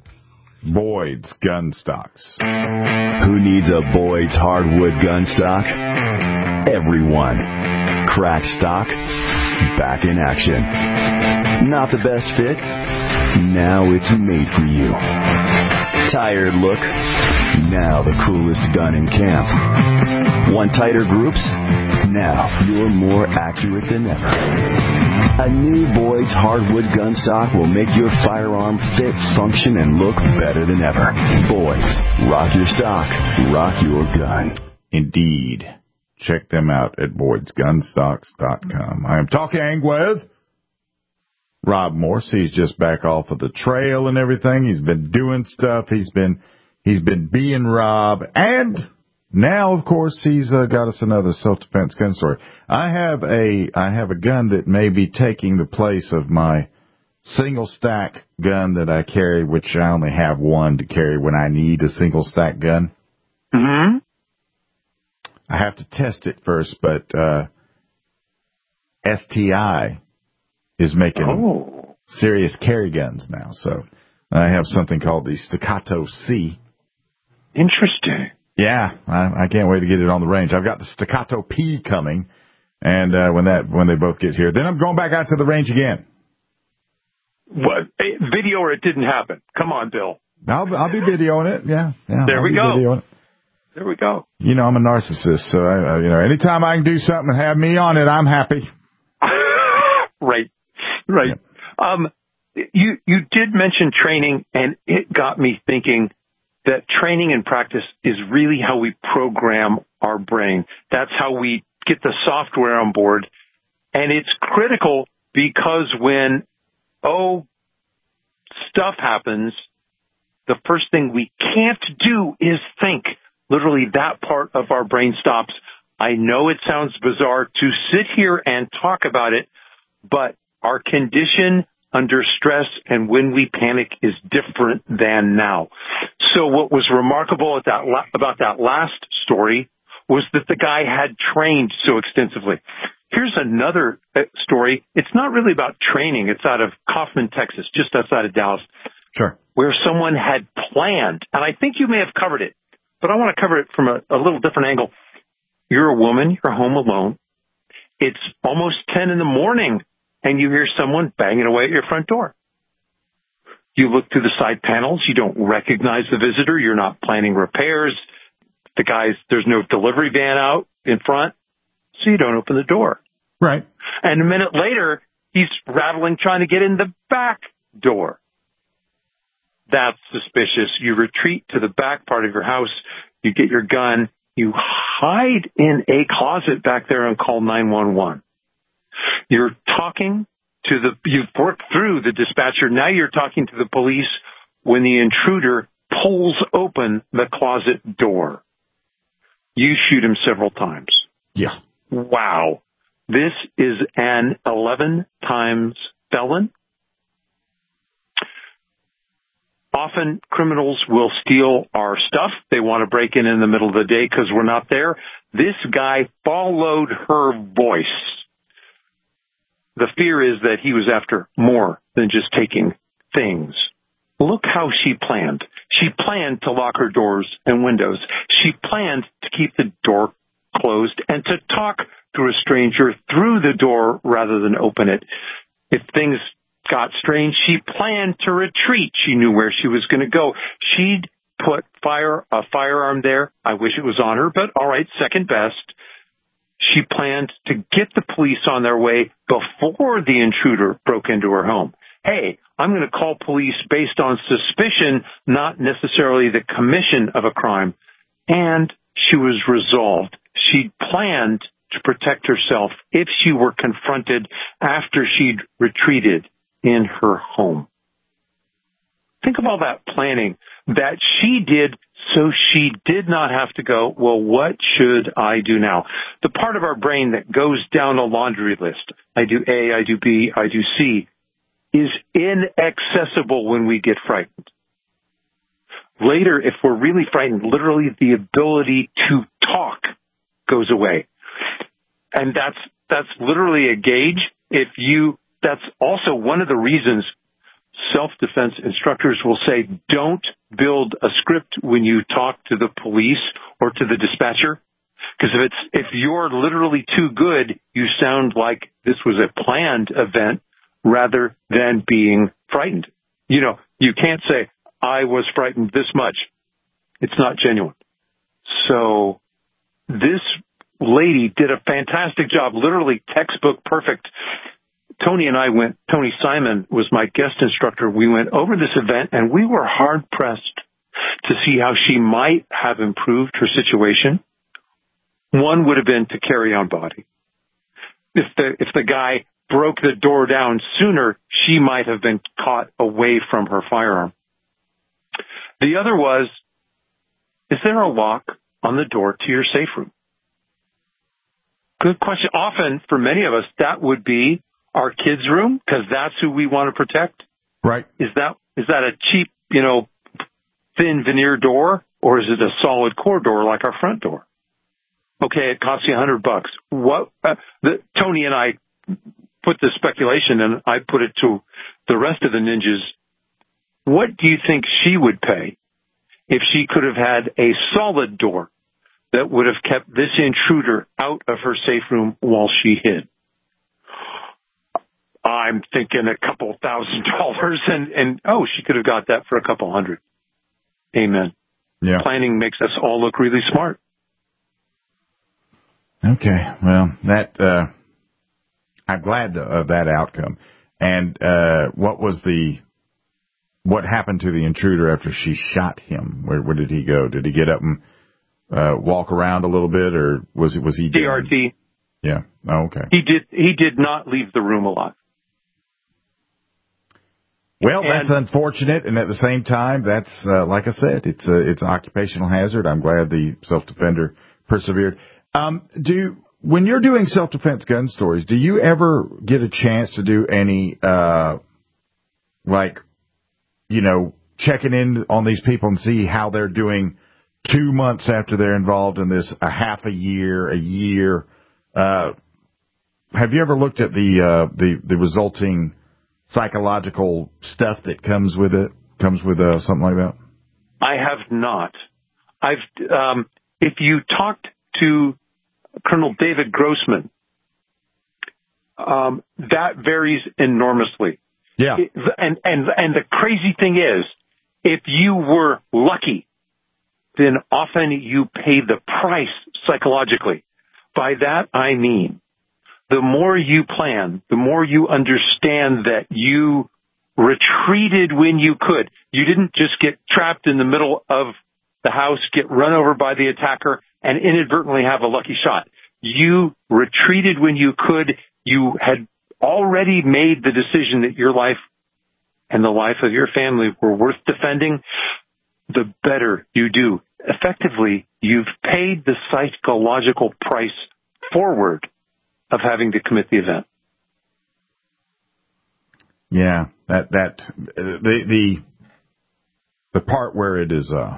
Speaker 3: Boyd's Gun Stocks.
Speaker 4: Who needs a Boyd's hardwood gun stock? Everyone. Crack stock, back in action. Not the best fit? Now it's made for you. Tired look? Now the coolest gun in camp. Want tighter groups? Now you're more accurate than ever. A new Boyd's hardwood gun stock will make your firearm fit, function, and look better than ever. Boyd's. Rock your stock. Rock your gun.
Speaker 3: Indeed. Check them out at Boyds Gun Stocks dot com. I am talking with Rob Morse. He's just back off of the trail and everything. He's been doing stuff. He's been he's been being Rob. And now, of course, he's uh, got us another self-defense gun story. I have a I have a gun that may be taking the place of my single stack gun that I carry, which I only have one to carry when I need a single stack gun.
Speaker 5: Mm-hmm.
Speaker 3: I have to test it first, but uh, S T I is making
Speaker 5: oh.
Speaker 3: serious carry guns now. So I have something called the Staccato C.
Speaker 5: Interesting.
Speaker 3: Yeah, I, I can't wait to get it on the range. I've got the Staccato P coming, and uh, when that when they both get here, then I'm going back out to the range again.
Speaker 5: What video or it didn't happen? Come on, Bill.
Speaker 3: I'll I'll be videoing it. Yeah, yeah.
Speaker 5: There
Speaker 3: I'll
Speaker 5: we
Speaker 3: be
Speaker 5: go.
Speaker 3: videoing it.
Speaker 5: There we go.
Speaker 3: You know, I'm a narcissist, so I, I, you know, anytime I can do something and have me on it, I'm happy.
Speaker 5: Right, right.
Speaker 3: Yep.
Speaker 5: Um, you you did mention training, and it got me thinking that training and practice is really how we program our brain. That's how we get the software on board, and it's critical because when oh stuff happens, the first thing we can't do is think. Literally, that part of our brain stops. I know it sounds bizarre to sit here and talk about it, but our condition under stress and when we panic is different than now. So what was remarkable at that la- about that last story was that the guy had trained so extensively. Here's another story. It's not really about training. It's out of Kaufman, Texas, just outside of Dallas.
Speaker 3: Sure.
Speaker 5: Where someone had planned, and I think you may have covered it, but I want to cover it from a, a little different angle. You're a woman, you're home alone. It's almost ten in the morning, and you hear someone banging away at your front door. You look through the side panels. You don't recognize the visitor. You're not planning repairs. The guy's, there's no delivery van out in front, so you don't open the door.
Speaker 3: Right.
Speaker 5: And a minute later, he's rattling, trying to get in the back door. that's suspicious. You retreat to the back part of your house. You get your gun. You hide in a closet back there and call nine one one. You're talking to the, you've worked through the dispatcher. Now you're talking to the police when the intruder pulls open the closet door. You shoot him several times.
Speaker 3: Yeah.
Speaker 5: Wow. This is an eleven times felon. Often criminals will steal our stuff. They want to break in in the middle of the day because we're not there. This guy followed her voice. The fear is that he was after more than just taking things. Look how she planned. She planned to lock her doors and windows. She planned to keep the door closed and to talk to a stranger through the door rather than open it. If things got strange, she planned to retreat. She knew where she was going to go. She'd put fire a firearm there. I wish it was on her, but all right, second best. She planned to get the police on their way before the intruder broke into her home. Hey, I'm going to call police based on suspicion, not necessarily the commission of a crime. And she was resolved. She planned to protect herself if she were confronted after she'd retreated in her home. Think of all that planning that she did so she did not have to go, well, what should I do now? The part of our brain that goes down a laundry list, I do A, I do B, I do C, is inaccessible when we get frightened. Later, if we're really frightened, literally the ability to talk goes away. And that's, that's literally a gauge. If you, that's also one of the reasons self-defense instructors will say, don't build a script when you talk to the police or to the dispatcher. Because if it's, if you're literally too good, you sound like this was a planned event rather than being frightened. You know, you can't say, I was frightened this much. It's not genuine. So this lady did a fantastic job, literally textbook perfect. Tony and I went, Tony Simon was my guest instructor. We went over this event and we were hard pressed to see how she might have improved her situation. One would have been to carry on body. If the, if the guy broke the door down sooner, she might have been caught away from her firearm. The other was, is there a lock on the door to your safe room? Good question. Often, for many of us, that would be our kids' room, because that's who we want to protect.
Speaker 3: Right.
Speaker 5: Is that is that a cheap, you know, thin veneer door, or is it a solid core door like our front door? Okay, it costs you a hundred bucks. What? Uh, the, Tony and I put the speculation, and I put it to the rest of the ninjas. What do you think she would pay if she could have had a solid door that would have kept this intruder out of her safe room while she hid? I'm thinking a couple thousand dollars, and, and oh, she could have got that for a couple hundred. Amen.
Speaker 3: Yeah.
Speaker 5: Planning makes us all look really smart.
Speaker 3: Okay, well, that uh, I'm glad of that outcome. And uh, what was the what happened to the intruder after she shot him? Where, where did he go? Did he get up and uh, walk around a little bit, or was it was he
Speaker 5: D R T?
Speaker 3: Yeah. Oh, okay.
Speaker 5: He did. He did not leave the room alive.
Speaker 3: Well,
Speaker 5: and,
Speaker 3: that's unfortunate, and at the same time, that's uh, like I said, it's a it's an occupational hazard. I'm glad the self-defender persevered. Um, do when you're doing self-defense gun stories, do you ever get a chance to do any uh, like, you know, checking in on these people and see how they're doing two months after they're involved in this, a half a year, a year? Uh, have you ever looked at the uh, the the resulting psychological stuff that comes with it, comes with uh, something like that?
Speaker 5: I have not. I've, um, if you talked to Colonel David Grossman, um, that varies enormously.
Speaker 3: Yeah.
Speaker 5: It, and, and, and the crazy thing is, if you were lucky, then often you pay the price psychologically. By that, I mean, the more you plan, the more you understand that you retreated when you could. You didn't just get trapped in the middle of the house, get run over by the attacker, and inadvertently have a lucky shot. You retreated when you could. You had already made the decision that your life and the life of your family were worth defending. The better you do. Effectively, you've paid the psychological price forward of having to commit the event.
Speaker 3: Yeah, that that the the the part where it is uh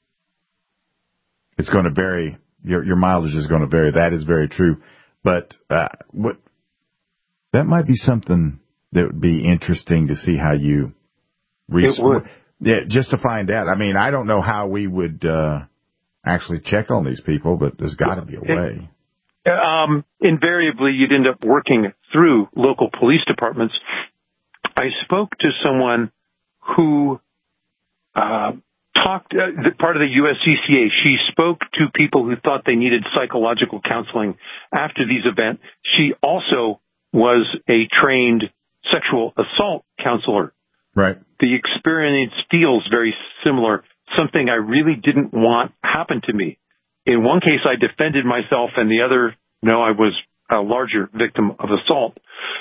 Speaker 3: it's going to vary. Your your mileage is going to vary. That is very true. But uh, what that might be something that would be interesting to see how you. Res-
Speaker 5: it would.
Speaker 3: Yeah, just to find out. I mean, I don't know how we would uh, actually check on these people, but there's got to be a way.
Speaker 5: Um, invariably, you'd end up working through local police departments. I spoke to someone who uh, talked, uh, the, part of the U S C C A. She spoke to people who thought they needed psychological counseling after these events. She also was a trained sexual assault counselor.
Speaker 3: Right.
Speaker 5: The experience feels very similar, something I really didn't want happen to me. In one case, I defended myself, and the other, no, I was a larger victim of assault.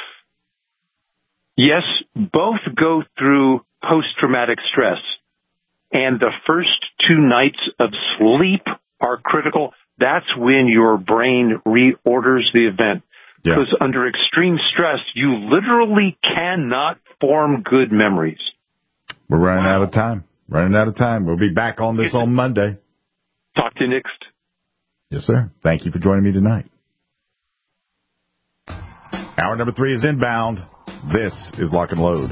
Speaker 5: Yes, both go through post-traumatic stress, and the first two nights of sleep are critical. That's when your brain reorders the event.
Speaker 3: Yeah.
Speaker 5: Because under extreme stress, you literally cannot form good memories.
Speaker 3: We're running out of time. Running out of time. We'll be back on this on Monday.
Speaker 5: Talk to you next.
Speaker 3: Yes, sir. Thank you for joining me tonight. Hour number three is inbound. This is Lock and Load.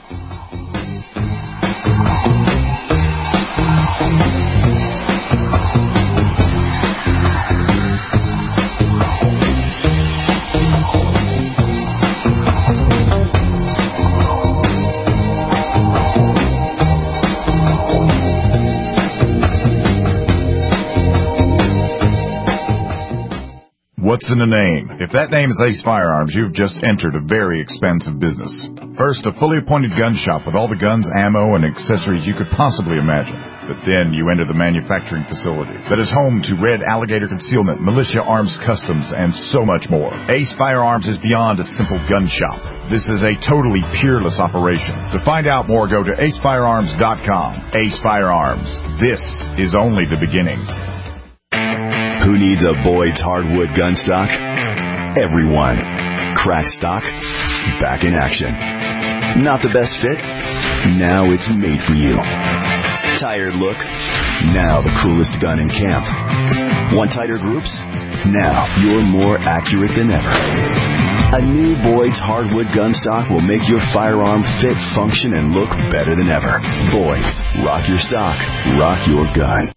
Speaker 7: What's in a name? If that name is Ace Firearms, you've just entered a very expensive business. First, a fully appointed gun shop with all the guns, ammo, and accessories you could possibly imagine. But then you enter the manufacturing facility that is home to Red Alligator Concealment, Militia Arms Customs, and so much more. Ace Firearms is beyond a simple gun shop. This is a totally peerless operation. To find out more, go to ace firearms dot com. Ace Firearms. This is only the beginning.
Speaker 4: Who needs a Boyd's hardwood gun stock? Everyone. Crack stock, back in action. Not the best fit? Now it's made for you. Tired look? Now the coolest gun in camp. Want tighter groups? Now you're more accurate than ever. A new Boyd's hardwood gun stock will make your firearm fit, function, and look better than ever. Boyd's. Rock your stock. Rock your gun.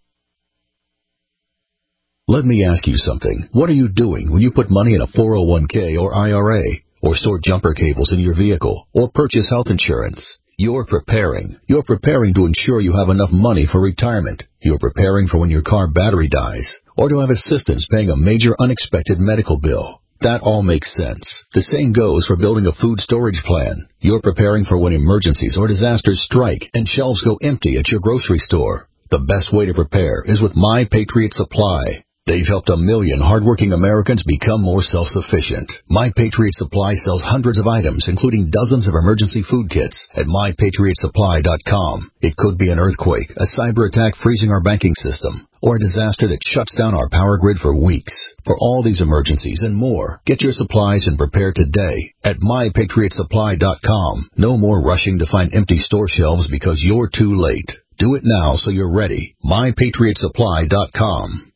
Speaker 8: Let me ask you something. What are you doing when you put money in a four oh one k or I R A, or store jumper cables in your vehicle, or purchase health insurance? You're preparing. You're preparing to ensure you have enough money for retirement. You're preparing for when your car battery dies, or to have assistance paying a major unexpected medical bill. That all makes sense. The same goes for building a food storage plan. You're preparing for when emergencies or disasters strike and shelves go empty at your grocery store. The best way to prepare is with My Patriot Supply. They've helped a million hardworking Americans become more self-sufficient. My Patriot Supply sells hundreds of items, including dozens of emergency food kits at my patriot supply dot com. It could be an earthquake, a cyber attack freezing our banking system, or a disaster that shuts down our power grid for weeks. For all these emergencies and more, get your supplies and prepare today at my patriot supply dot com. No more rushing to find empty store shelves because you're too late. Do it now so you're ready. my patriot supply dot com.